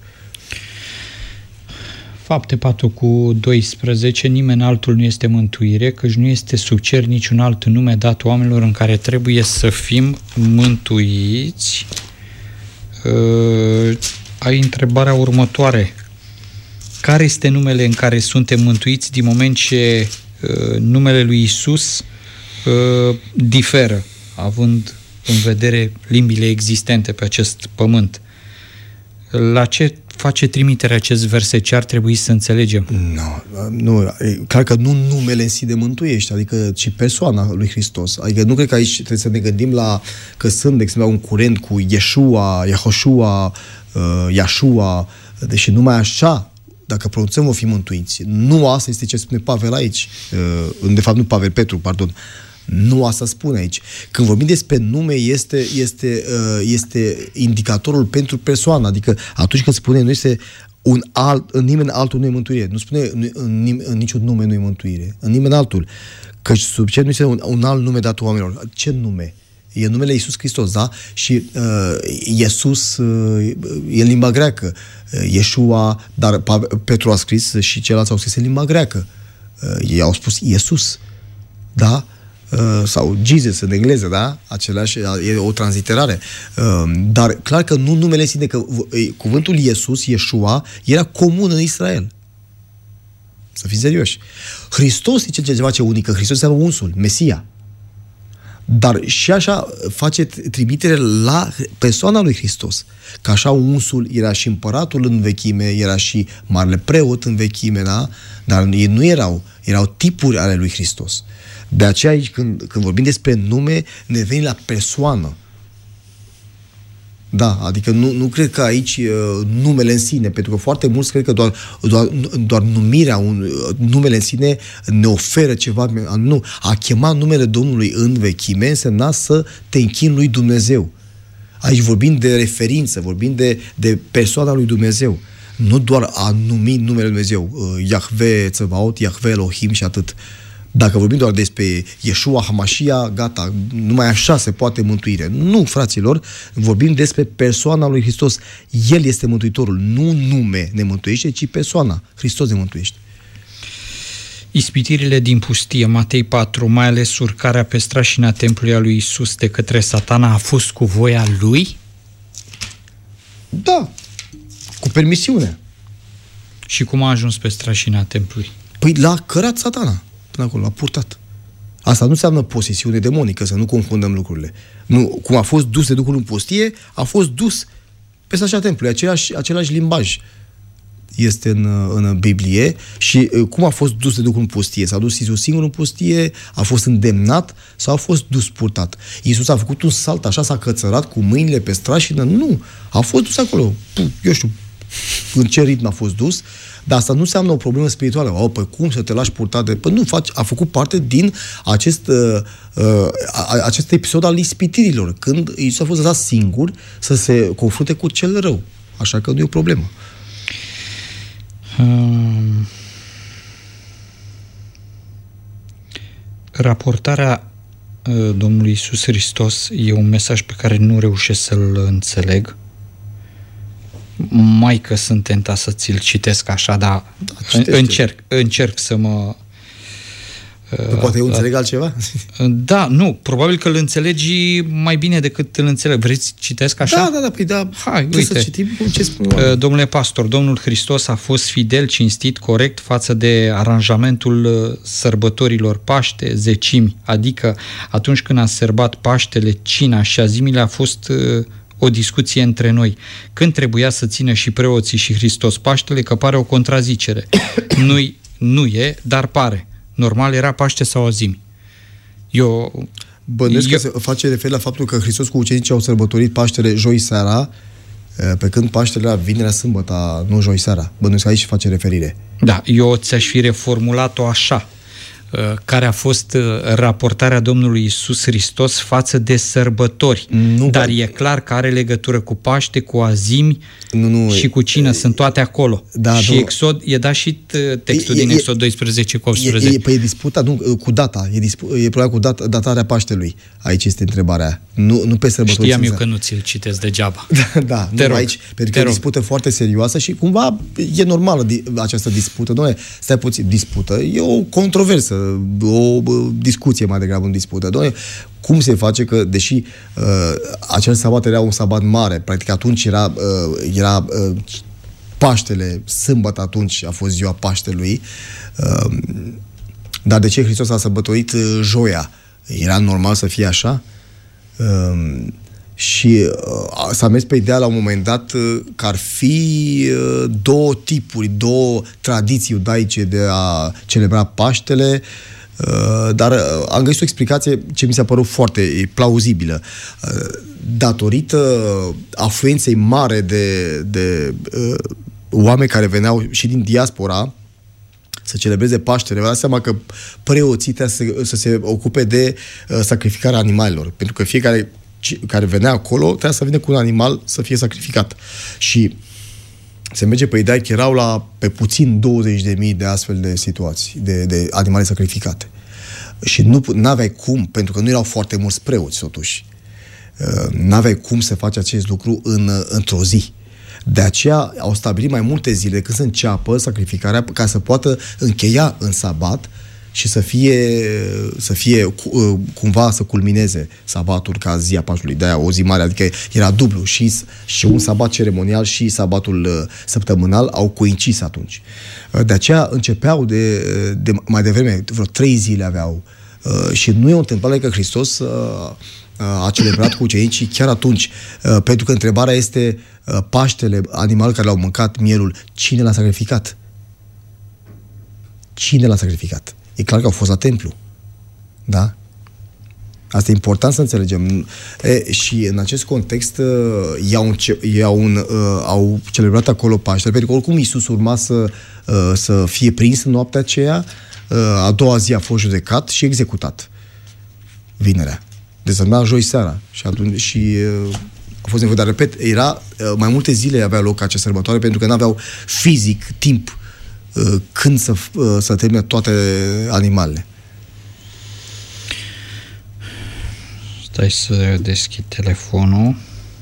Fapte 4:12, nimeni altul nu este mântuire, căci nu este sub cer niciun alt nume dat oamenilor în care trebuie să fim mântuiți. Ai întrebarea următoare. Care este numele în care suntem mântuiți din moment ce numele lui Iisus diferă, având în vedere limbile existente pe acest pământ. La ce face trimitere acest verset? Ce ar trebui să înțelegem? Nu, clar că nu numele în sine mântuiește, adică ci persoana lui Hristos. Adică nu cred că aici trebuie să ne gândim la că sunt, de exemplu, un curent cu Yeshua, Yehoshua, Yashua, deși numai așa, dacă pronunțăm, vom fi mântuiți. Nu asta este ce spune Pavel aici. De fapt, nu Pavel, Petru, pardon. Nu asta spune aici. Când vorbim despre nume, este indicatorul pentru persoană. Adică atunci când spune nu este în nimeni altul nu e mântuire. Nu spune în niciun nume nu e mântuire. În nimeni altul. Căci sub cer nu este un alt nume dat oamenilor. Ce nume? E numele Iisus Hristos, da? Și Iisus e în limba greacă. Yeshua, dar Petru a scris și ceilalți au scris în limba greacă. Ei au spus Iisus, da? Sau Jesus în engleză, da? Același, e o tranziterare. Dar clar că nu numele sine, că cuvântul Iisus, Yeshua, era comun în Israel. Să fim serioși. Hristos e ceva ce unică. Hristos înseamnă unsul, Mesia. Dar și așa face trimitere la persoana lui Hristos. Că așa unsul era și împăratul în vechime, era și marele preot în vechime, da? Dar ei nu erau tipuri ale lui Hristos. De aceea aici, când vorbim despre nume, ne venim la persoană. Da, adică nu cred că aici numele în sine, pentru că foarte mulți cred că doar numirea, numele în sine ne oferă ceva. Nu, a chema numele Domnului în vechime însemna să te închini lui Dumnezeu. Aici vorbim de referință, vorbim de persoana lui Dumnezeu. Nu doar a numi numele lui Dumnezeu, Yahve Tzvaot, Yahve Elohim și atât. Dacă vorbim doar despre Yeshua, Hamashia, gata, numai așa se poate mântuire. Nu, fraților, vorbim despre persoana lui Hristos. El este Mântuitorul, nu nume ne mântuiește, ci persoana. Hristos ne mântuiește. Ispitirile din pustie, Matei 4, mai ales urcarea pe strașina templului a lui Iisus de către Satana, a fost cu voia lui? Da, cu permisiune. Și cum a ajuns pe strașina templului? Păi l-a cărat Satana. Până acolo, l-a purtat. Asta nu înseamnă posesiune demonică, să nu confundăm lucrurile. Nu, cum a fost dus de Duhul în pustie, a fost dus pe strașina templului. Același limbaj este în Biblie. Și cum a fost dus de Duhul în pustie? S-a dus Iisus singur în pustie, a fost îndemnat sau a fost dus purtat? Iisus a făcut un salt, așa s-a cățărat cu mâinile pe strașină? Nu, a fost dus acolo. Eu știu, în ce ritm a fost dus. Dar asta nu înseamnă o problemă spirituală. Păi cum să te lași purtat de... Păi nu, a făcut parte din acest episod al ispitirilor, când Iisus a fost lăsat singur să se confrunte cu cel rău. Așa că nu e o problemă. Raportarea Domnului Iisus Hristos e un mesaj pe care nu reușesc să-l înțeleg. Mai că sunt tentat să ți-l citesc așa, dar încerc să mă... Poate eu înțeleg altceva? Da, nu, probabil că îl înțelegi mai bine decât îl înțeleg. Vrei să citesc așa? Da, păi da. Hai, uite. Să citim ce spune. Domnule pastor, Domnul Hristos a fost fidel, cinstit, corect față de aranjamentul sărbătorilor Paște, zecimi, adică atunci când a sărbat Paștele, cina și azimile a fost... o discuție între noi. Când trebuia să țină și preoții și Hristos Paștele, că pare o contrazicere. Nu e, dar pare. Normal era Paște sau azimi. Bănuiesc că se face referire la faptul că Hristos cu ucenicii au sărbătorit Paștele joi seara, pe când Paștele era vinerea sâmbătă, nu joi seara. Bănuiesc că aici face referire. Da, eu ți-aș fi reformulat-o așa. Care a fost raportarea Domnului Iisus Hristos față de sărbători. Dar e clar că are legătură cu Paște, cu azimi și cu cină. Sunt toate acolo. Da, și Exod, e dat și textul din Exod 12 cu 18. Păi e disputa cu data. E problema cu datarea Paștelui. Aici este întrebarea. Nu pe sărbători. Știam eu că nu ți-l citesc degeaba. Da, aici, pentru că e o dispută foarte serioasă și cumva e normală această dispută. Doamne, stai puțin, dispută. E o controversă, o discuție mai degrabă în dispută. Doamne, cum se face că, deși acel sabat era un sabat mare, practic atunci era Paștele, sâmbătă atunci a fost ziua Paștelui, dar de ce Hristos a sărbătorit joia? Era normal să fie așa? Și s-a mers pe ideea la un moment dat că ar fi două tipuri, două tradiții iudaice de a celebra Paștele, dar am găsit o explicație ce mi s-a părut foarte plauzibilă. Datorită afluenței mare de oameni care veneau și din diaspora să celebreze Paștele, vă dați seama că preoții trebuie să se ocupe de sacrificarea animalelor, pentru că fiecare care venea acolo trebuia să vină cu un animal să fie sacrificat. Și se merge pe ideea că erau pe puțin 20.000 de astfel de situații, de animale sacrificate. Și nu aveai cum, pentru că nu erau foarte mulți preoți, totuși. N-aveai cum să faci acest lucru într-o zi. De aceea au stabilit mai multe zile când să înceapă sacrificarea, ca să poată încheia în sabat și să fie cumva să culmineze sabatul ca zi a Paștelui. De-aia o zi mare, adică era dublu și un sabat ceremonial și sabatul săptămânal au coincis atunci. De aceea începeau mai devreme, vreo 3 zile aveau. Și nu e o întâmplare că Hristos a celebrat cu ucenicii chiar atunci. Pentru că întrebarea este, Paștele, animalul care l-au mâncat, mielul, cine l-a sacrificat? Cine l-a sacrificat? E clar că au fost la templu. Da? Asta e important să înțelegem. Și în acest context au celebrat acolo Paștele, pentru că oricum Iisus urma să fie prins în noaptea aceea, a doua zi a fost judecat și executat. Vinerea. Deci urma joi seara. Și a fost nevoie. Dar, repet, mai multe zile avea loc acea sărbătoare, pentru că n-aveau fizic timp când să termine toate animalele. Stai să deschid telefonul.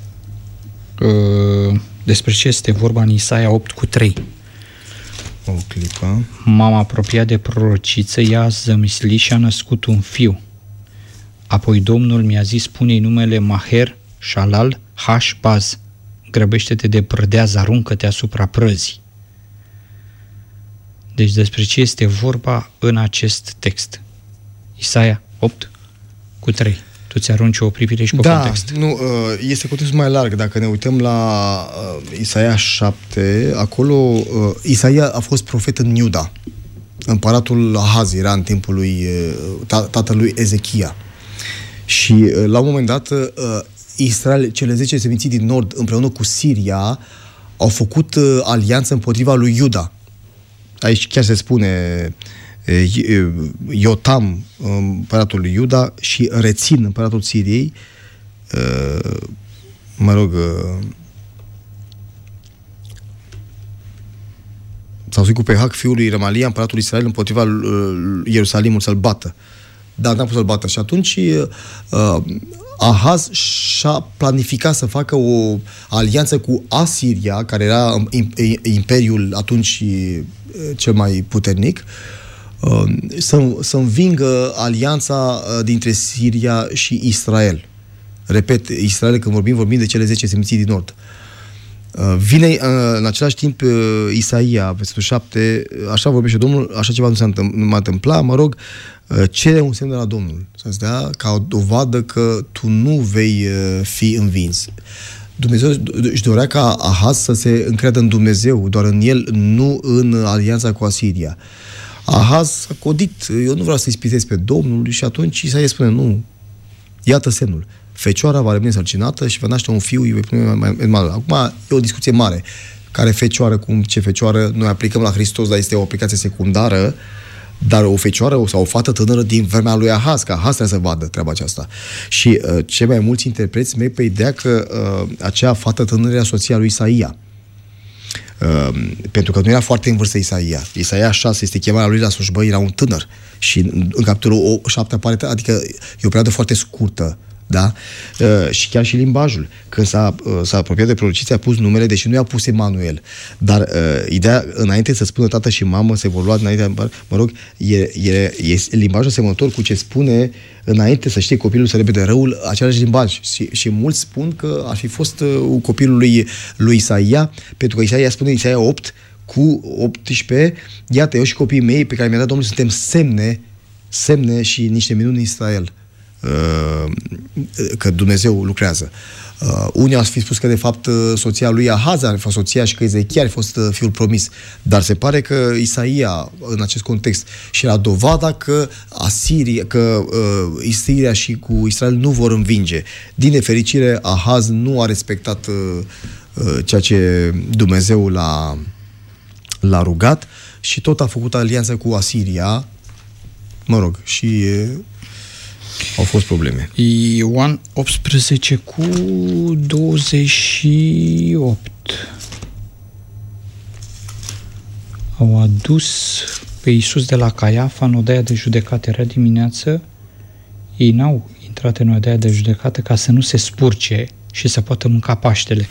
Despre ce este vorba în Isaia 8:3? O clipă. M-am apropiat de prorociță, ea a zămislit și a născut un fiu. Apoi Domnul mi-a zis, pune-i numele Maher Shalal Hashbaz. Grăbește-te de prădeaz, aruncă-te asupra prăzii. Deci despre ce este vorba în acest text? Isaia 8:3. Tu ți arunci o privire și pe context. Nu, este contextul mai larg. Dacă ne uităm la Isaia 7, acolo Isaia a fost profet în Iuda. Împăratul Ahaz era în timpul lui tatălui Ezechia. Și la un moment dat Israel, cele 10 seminții din nord, împreună cu Siria, au făcut alianță împotriva lui Iuda. Aici chiar se spune Iotam, împăratul lui Iuda, și Rețin, împăratul Siriei, s-au suit cu Pehac, fiul lui Remalia, împăratul Israel, împotriva Ierusalimului să-l bată. Dar n-a putut să-l bată. Și atunci Ahaz și-a planificat să facă o alianță cu Asiria, care era imperiul atunci cel mai puternic, să învingă alianța dintre Siria și Israel. Repet, Israel, când vorbim de cele 10 seminții din nord. Vine în același timp Isaia, versetul 7, așa vorbește Domnul, așa ceva nu se va întâmpla, mă rog, cere un semn de la Domnul, să-ți dea ca o dovadă că tu nu vei fi învins. Dumnezeu își dorea ca Ahaz să se încreadă în Dumnezeu, doar în el, nu în alianța cu Asiria. Ahaz a codit, eu nu vreau să ispitesc pe Domnul, și atunci Isaia spune, nu, iată semnul. Fecioara va rămâne însărcinată și va naște un fiu, îi vei pune mai mare. Acum e o discuție mare. Care fecioară, ce fecioară, noi aplicăm la Hristos, dar este o aplicație secundară, dar o fecioară sau o fată tânără din vremea lui Ahaz, că Ahaz trebuie să vadă treaba aceasta. Și cei mai mulți interpreți merg pe ideea că acea fată tânără era soția lui Isaia. Pentru că nu era foarte în vârstă Isaia. Isaia 6 este chemarea lui la slujbă, era un tânăr. Și în capitolul 7 apare, adică e o perioadă foarte scurtă. Da? Și chiar și limbajul. Când s-a apropiat de prorociție, a pus numele, deși nu i-a pus Emanuel. Dar ideea, înainte să spună tată și mamă, se vor lua înainte, mă rog, e limbajul asemănător cu ce spune înainte să știe copilul să repede răul, același limbaj. Și mulți spun că ar fi fost copilul lui Isaia, pentru că Isaia spune, Isaia 8 cu 18, iată, eu și copiii mei pe care mi-a dat Domnul suntem semne și niște minuni în Israel. că Dumnezeu lucrează. Unii au fi spus că de fapt soția lui Ahaz a fost soția și că Ezechia a fost fiul promis. Dar se pare că Isaia, în acest context, și era dovada că Siria și cu Israel nu vor învinge. Din nefericire, Ahaz nu a respectat ceea ce Dumnezeu l-a rugat și tot a făcut alianță cu Asiria, și au fost probleme. Ioan 18 cu 28. Au adus pe Iisus de la Caiafa în odaia de judecată. Era dimineață. Ei n-au intrat în odaia de judecată ca să nu se spurce și să poată mânca Paștele.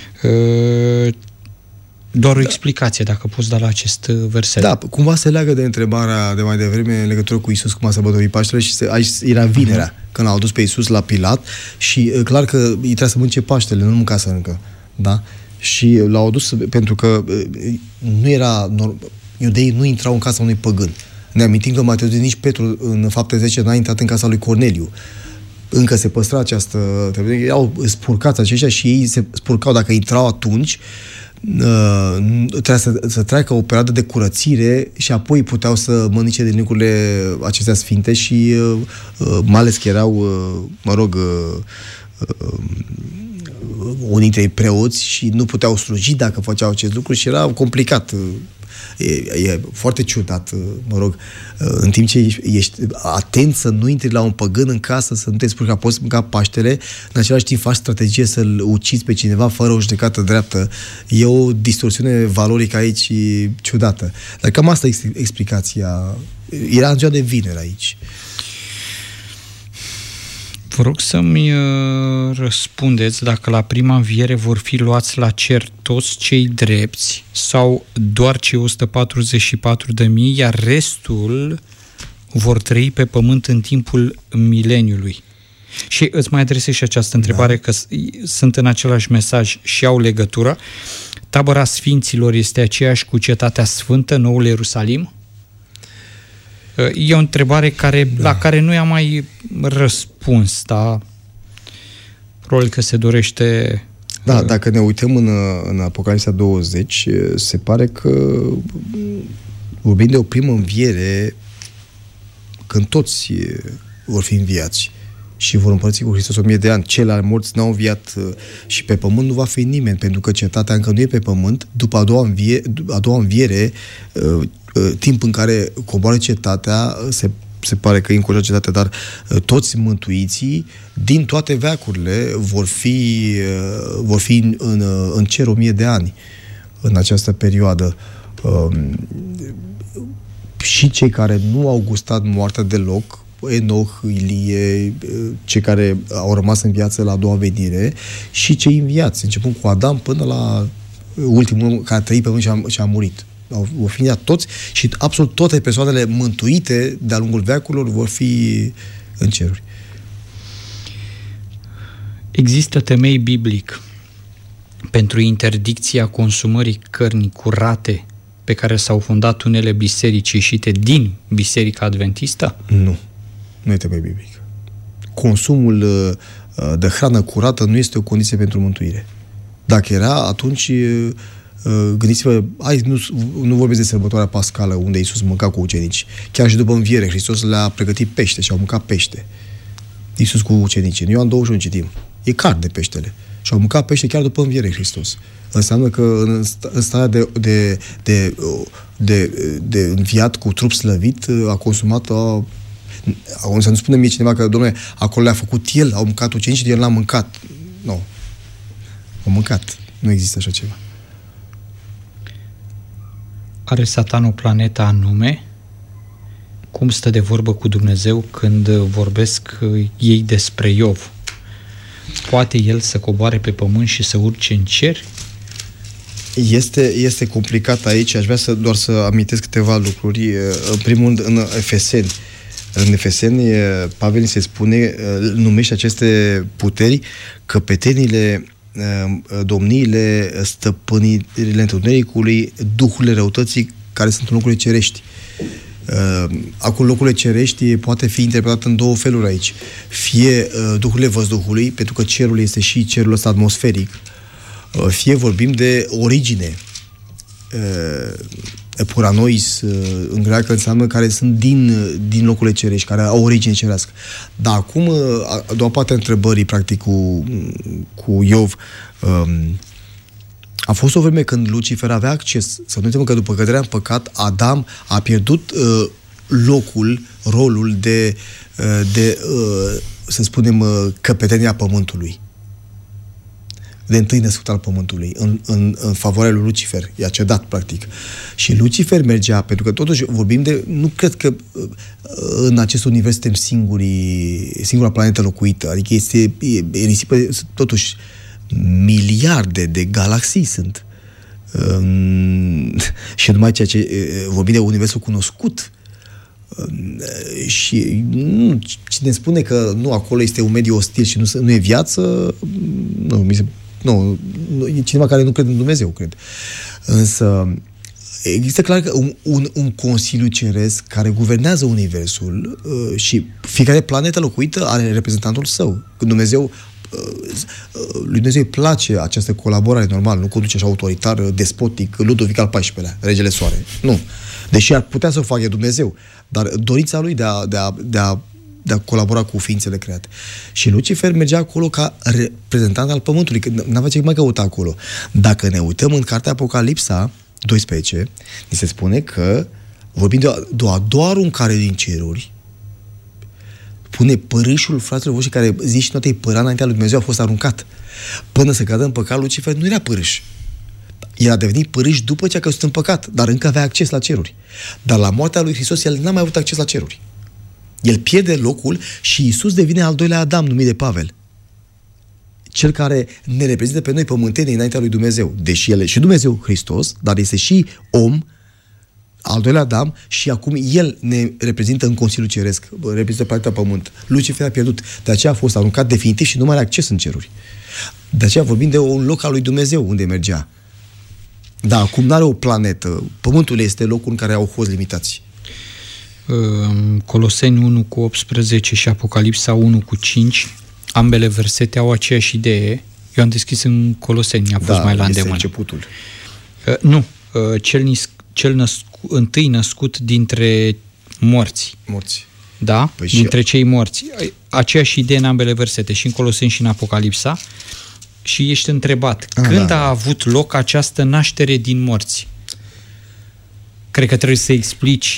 Doar o explicație, dacă poți da la acest verset. Da, cumva se leagă de întrebarea de mai devreme în legătură cu Iisus, cum a sărbătorit Paștele, și aici era vinerea, când l-au adus pe Iisus la Pilat și clar că îi trebuia să mănânce Paștele, nu mâncase încă. Da? Și l-au adus pentru că nu era iudeii nu intrau în casa unui păgân. Ne amintim că Matei, nici Petru în Fapte 10 n-a intrat în casa lui Corneliu. Încă se păstra această... Erau spurcați aceștia și ei se spurcau. Dacă intrau atunci, trebuia să treacă o perioadă de curățire și apoi puteau să mănânce din lucrurile acestea sfinte și mai ales că erau, unii dintre ei preoți și nu puteau sluji dacă făceau acest lucru și era complicat. E foarte ciudat, în timp ce ești atent să nu intri la un păgân în casă, să nu te spui că poți mânca Paștele, în același timp faci strategie să-l ucizi pe cineva fără o judecată dreaptă. E o distorsiune valorică aici ciudată. Dar cam asta este explicația. Era în ziua de vineri aici. Vă rog să-mi răspundeți dacă la prima înviere vor fi luați la cer toți cei drepți sau doar cei 144.000, iar restul vor trăi pe pământ în timpul mileniului. Și îți mai adresez și această întrebare, că sunt în același mesaj și au legătură. Tabăra Sfinților este aceeași cu Cetatea Sfântă, Noul Ierusalim? E o întrebare la care nu i-am mai răspuns, dar probabil că se dorește... Da, dacă ne uităm în Apocalipsa 20, se pare că vorbim de o primă înviere când toți vor fi înviați și vor împărți cu Hristos 1000 de ani. Ceilalți morți n-au înviat și pe pământ nu va fi nimeni, pentru că cetatea încă nu e pe pământ. După a doua înviere, timp în care coboară cetatea, se pare că e înconjurată cetatea, dar toți mântuiții din toate veacurile vor fi în cer 1000 de ani în această perioadă. Și cei care nu au gustat moartea deloc, Enoch, Ilie, cei care au rămas în viață la a doua venire, și cei înviați, începând cu Adam până la ultimul care a trăit pe pământ și a murit. Vor fi toți și absolut toate persoanele mântuite de-a lungul veacurilor vor fi în ceruri. Există temei biblic pentru interdicția consumării cărnii curate pe care s-au fondat unele biserici ieșite din Biserica Adventistă? Nu. Nu e temei biblic. Consumul de hrană curată nu este o condiție pentru mântuire. Dacă era, atunci gândiți-vă, nu vorbesc de sărbătoarea pascală unde Iisus mânca cu ucenici. Chiar și după înviere, Hristos le-a pregătit pește și au mâncat pește. Iisus cu ucenicii. În Ioan 21 citim. E carne peștele. Și au mâncat pește chiar după înviere Hristos. Înseamnă că în starea de înviat cu trup slăvit a consumat să nu spune mie cineva că, dom'le, acolo le-a făcut el, au mâncat ucenicii, el n-a mâncat. Nu. Au mâncat. Nu există așa ceva. Are Satan o planetă anume? Cum stă de vorbă cu Dumnezeu când vorbesc ei despre Iov? Poate el să coboare pe pământ și să urce în cer? Este complicat aici. Aș vrea doar să amintesc câteva lucruri. În primul rând, în Efeseni. În Efeseni, Pavel se spune, numește aceste puteri căpetenile, domniile, stăpânirile întunericului, duhurile răutății care sunt în locurile cerești. Acum locurile cerești poate fi interpretat în două feluri aici. Fie duhurile văzduhului, pentru că cerul este și cerul ăsta atmosferic, fie vorbim de origine. Puranois în greacă înseamnă care sunt din locurile cerești, care au origine cerească. Dar acum, a doua parte a întrebării, practic, cu Iov, a fost o vreme când Lucifer avea acces. Să nu uităm că după căderea în păcat, Adam a pierdut rolul de să spunem, căpetenia pământului. De întâi născut al pământului, în favoarea lui Lucifer. I-a cedat, practic. Și Lucifer mergea, pentru că totuși vorbim de... Nu cred că în acest univers suntem singura planetă locuită. Adică este risipă, totuși, miliarde de galaxii sunt. Și numai ceea ce vorbim de universul cunoscut. Și cine spune că nu, acolo este un mediu ostil și nu e viață, nu, e cineva care nu crede în Dumnezeu, cred. Însă există clar că un consiliu ceresc care guvernează universul și fiecare planetă locuită are reprezentantul său. Când Dumnezeu lui Dumnezeu îi place această colaborare, normal, nu conduce așa autoritar, despotic, Ludovic al XIV-lea, regele Soare. Nu. Deși ar putea să o facă Dumnezeu, dar dorința lui de a colabora cu ființele create. Și Lucifer mergea acolo ca reprezentant al Pământului, că n-avea ce mai căuta acolo. Dacă ne uităm în cartea Apocalipsa 12, ni se spune că vorbim de a doua aruncare din ceruri, pune părâșul fraților voștri care zi și noapte îi părea înaintea lui Dumnezeu, a fost aruncat. Până să cadă în păcat, Lucifer nu era părâș. El a devenit părâș după ce a căzut în păcat, dar încă avea acces la ceruri. Dar la moartea lui Hristos, el n-a mai avut acces la ceruri. El pierde locul și Iisus devine al doilea Adam, numit de Pavel. Cel care ne reprezintă pe noi pământenii înaintea lui Dumnezeu. Deși el e și Dumnezeu Hristos, dar este și om, al doilea Adam, și acum el ne reprezintă în Consiliul Ceresc, reprezintă planeta Pământ. Lucifer a pierdut. De aceea a fost aruncat definitiv și nu mai are acces în ceruri. De aceea vorbim de un loc al lui Dumnezeu unde mergea. Da, acum nu are o planetă. Pământul este locul în care au fost limitați. Coloseni 1 cu 18 și Apocalipsa 1 cu 5, ambele versete au aceeași idee. Eu am deschis în Coloseni, a fost mai la îndemână. Începutul. Nu, cel întâi născut dintre morți. Da? Păi dintre cei morți. Aceeași idee în ambele versete, și în Coloseni și în Apocalipsa. Și ești întrebat, când a avut loc această naștere din morți? Cred că trebuie să explici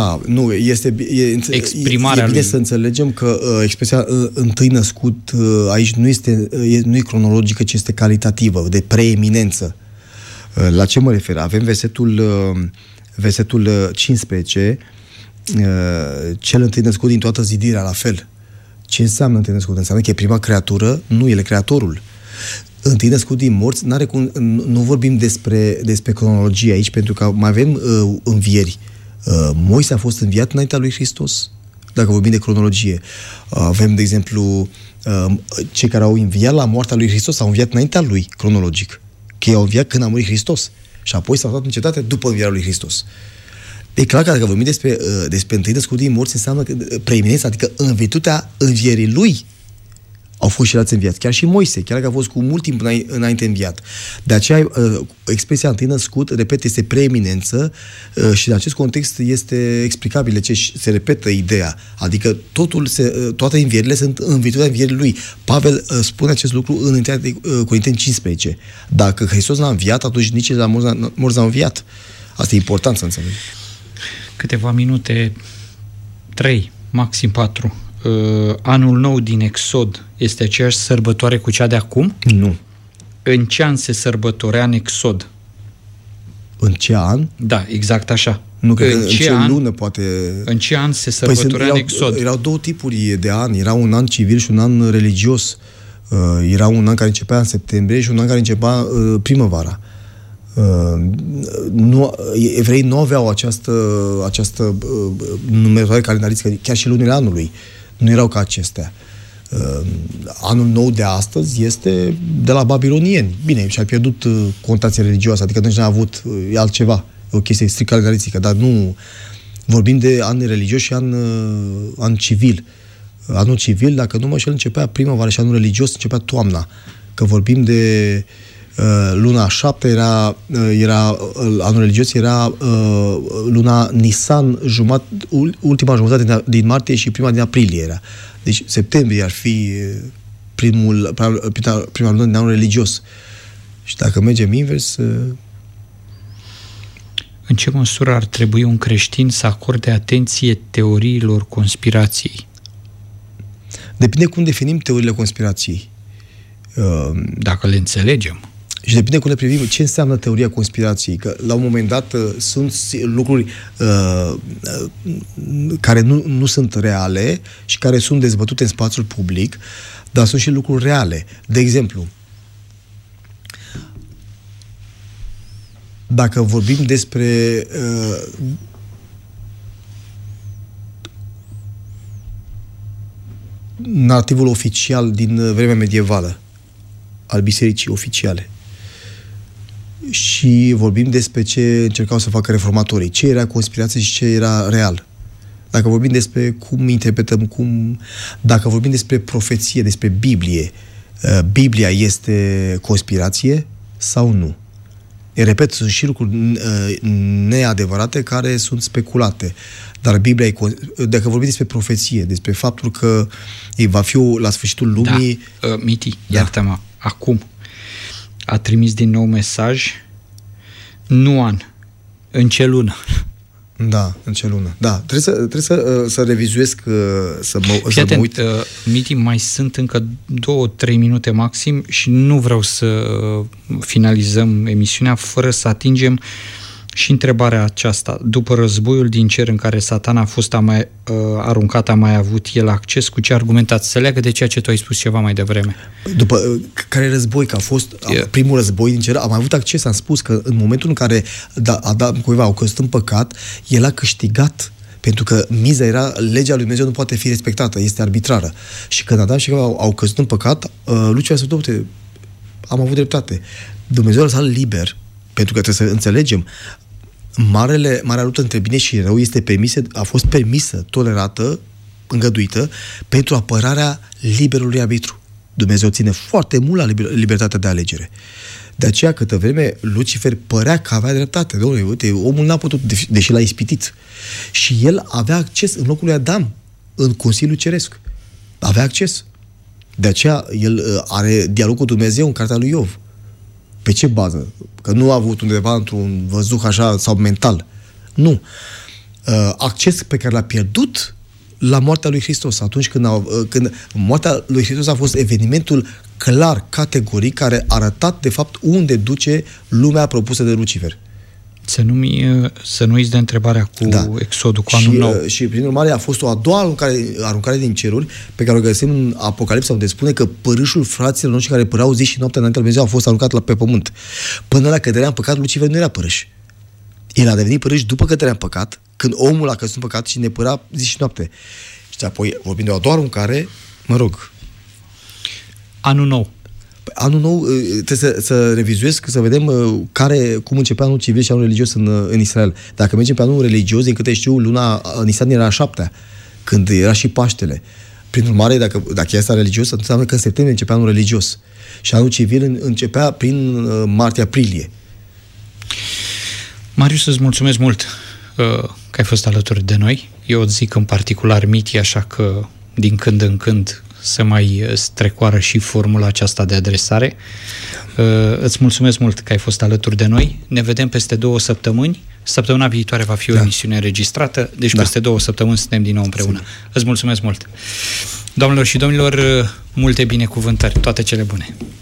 exprimarea lui. E bine să înțelegem că expresia întâi născut aici nu e cronologică, ci este calitativă, de preeminență. La ce mă refer? Avem versetul 15, cel întâi născut din toată zidirea, la fel. Ce înseamnă întâi născut? Înseamnă că e prima creatură? Nu, el e creatorul. Întâi născut din morți, nu vorbim despre cronologie aici, pentru că mai avem învieri. Moise a fost înviat înaintea lui Hristos, dacă vorbim de cronologie. Avem, de exemplu, cei care au înviat la moartea lui Hristos au înviat înaintea lui, cronologic. Că ei au înviat când a murit Hristos. Și apoi s-au dat în cetate după învierea lui Hristos. E clar că dacă vorbim despre întâi născut din morți, înseamnă preeminența, adică în virtutea învierii lui au fost și alți înviați. Chiar și Moise, chiar dacă a fost cu mult timp înainte înviat. De aceea, expresia întâi născut, repet, este preeminență și în acest context este explicabil de ce se repetă ideea. Adică toate învierile sunt în virtutea învierii lui. Pavel spune acest lucru în 1 Corinteni 15. Dacă Hristos n-a înviat, atunci nici la morți n-a înviat. Asta e important să înțelegi. Câteva minute, 3, maxim 4. Anul nou din Exod este aceeași sărbătoare cu cea de acum? Nu. În ce an se sărbătorea în Exod? În ce an? Da, exact așa. Nu, că în ce lună poate... În ce an se sărbătorea în Exod? Erau două tipuri de ani. Era un an civil și un an religios. Era un an care începea în septembrie și un an care începea primăvara. Evreii nu aveau această numeratoare calendaristică, chiar și lunile anului nu erau ca acestea. Anul nou de astăzi este de la babilonieni. Bine, și-a pierdut contația religioasă, adică nu a avut altceva, o chestie strict calendaristică, dar nu Vorbim de an religios și an civil. Anul civil, dacă nu mă înșel, începea primăvară și anul religios începea toamna. Că vorbim de luna 7, era anul religios, era luna Nisan, ultima jumătate din martie și prima din aprilie era. Deci septembrie ar fi prima lună din anul religios. Și dacă mergem invers... În ce măsură ar trebui un creștin să acorde atenție teoriilor conspirației? Depinde cum definim teoriile conspirației. Dacă le înțelegem. Și depinde cum le privim. Ce înseamnă teoria conspirației? Că la un moment dat sunt lucruri care nu sunt reale și care sunt dezbătute în spațiul public, dar sunt și lucruri reale. De exemplu, dacă vorbim despre narativul oficial din vremea medievală al bisericii oficiale și vorbim despre ce încercau să facă reformatorii, ce era conspirație și ce era real. Dacă vorbim despre cum interpretăm, dacă vorbim despre profeție, despre Biblie, Biblia este conspirație sau nu? Repet, sunt și lucruri neadevărate care sunt speculate. Dar Biblia dacă vorbim despre profeție, despre faptul că va fi la sfârșitul lumii... Da, Miti, iartă-mă, acum a trimis din nou mesaj, nu an, în ce lună? Da, în ce lună. Da, trebuie să revizuiesc, să mă uit. Miti, mai sunt încă 2-3 minute maxim și nu vreau să finalizăm emisiunea fără să atingem și întrebarea aceasta. După războiul din cer în care Satan a fost aruncat, a mai avut el acces? Cu ce argumentați? Să leagă de ceea ce tu ai spus ceva mai devreme. După care război, că a fost primul război din cer, am avut acces, am spus că în momentul în care Adam cu Eva au căzut în păcat, el a câștigat. Pentru că miza era, legea lui Dumnezeu nu poate fi respectată, este arbitrară. Și când Adam și Eva au căzut în păcat, Lucifer a spus, am avut dreptate. Dumnezeu a lăsat liber, pentru că trebuie să înțelegem, marea luptă între bine și rău a fost permisă, tolerată, îngăduită, pentru apărarea liberului arbitru. Dumnezeu ține foarte mult la libertatea de alegere. De aceea, câtă vreme, Lucifer părea că avea dreptate. Doamne, uite, omul n-a putut, deși l-a ispitit. Și el avea acces în locul lui Adam, în Consiliul Ceresc. Avea acces. De aceea, el are dialog cu Dumnezeu în cartea lui Iov. Pe ce bază? Că nu a avut undeva într-un văzuc așa sau mental. Nu. Acces pe care l-a pierdut la moartea lui Hristos. Atunci când moartea lui Hristos a fost evenimentul clar, categoric, care a arătat, de fapt, unde duce lumea propusă de Lucifer. Să nu uiți de întrebarea cu Exodul, cu anul nou. Și, prin urmare, a fost o a doua aruncare din ceruri, pe care o găsim în Apocalipsa, unde spune că părâșul fraților noștri care părau zi și noapte înainte lui Dumnezeu a fost aruncat pe pământ. Până la căderea în păcat, Lucifer nu era părâș. El a devenit părâș după căderea în păcat, când omul a căzut în păcat și ne părea zi și noapte. Și apoi, vorbind de o a doua aruncare, Anul nou. Anul nou, trebuie să revizuiesc, să vedem cum începea anul civil și anul religios în Israel. Dacă mergem pe anul religios, din câte știu, luna Nisan era a 7-a, când era și Paștele. Prin urmare, dacă este religios, atunci înseamnă că în septembrie începea anul religios. Și anul civil începea prin martie-aprilie. Marius, îți mulțumesc mult că ai fost alături de noi. Eu îți zic în particular Miti, așa că din când în când să mai strecoară și formula aceasta de adresare. Îți mulțumesc mult că ai fost alături de noi. Ne vedem peste 2 săptămâni. Săptămâna viitoare va fi o emisiune înregistrată, deci peste 2 săptămâni suntem din nou împreună. Îți mulțumesc mult! Doamnelor și domnilor, multe binecuvântări, toate cele bune!